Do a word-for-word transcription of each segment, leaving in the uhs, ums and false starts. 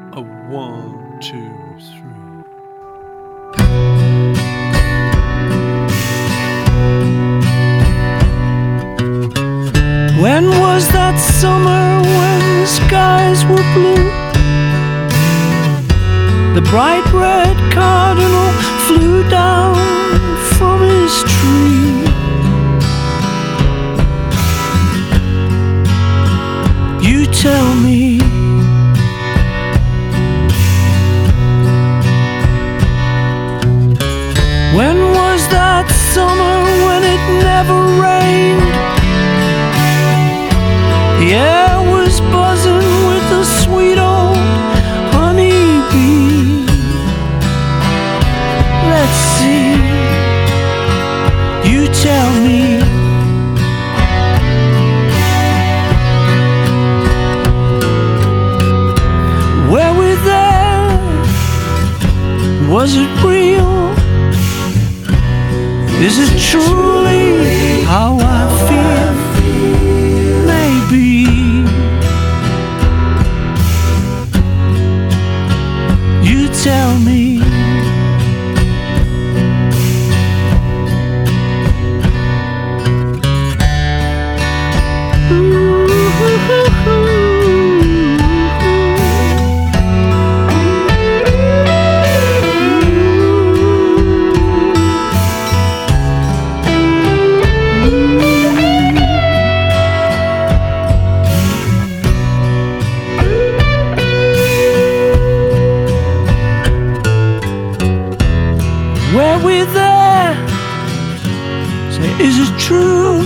A one, two, three. When was that summer when the skies were blue? The bright red cardinal flew down from his tree. You tell me, when was that summer when it never rained? The air was buzzing with the sweet old honeybee. Let's see, you tell me. Were we there? Was it real? Is it truly how I feel? Maybe. You tell me. Were we there? Say, is it true?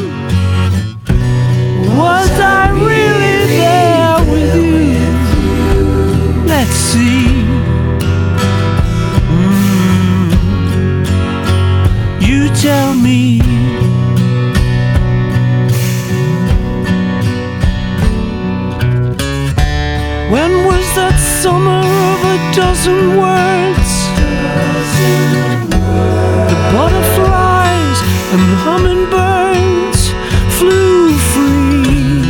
Was I really there with you? Let's see. Mm. You tell me. When was that summer of a dozen words? The butterflies and the hummingbirds flew free.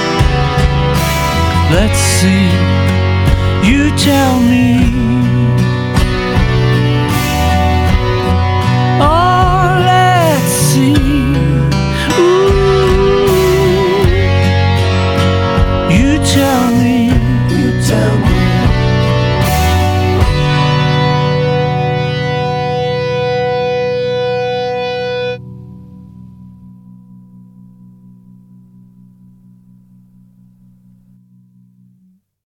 Let's see, you tell me.